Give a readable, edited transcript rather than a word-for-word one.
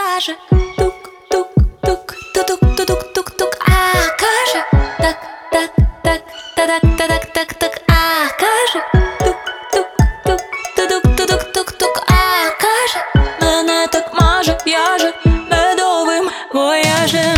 каже тук-тук-тук-тук-тук-тук-тук, а каже так-так-так-так-так-так-так, а каже тук-тук-тук-тук-тук-тук, а каже мене так маже, в'яже медовим вояжем.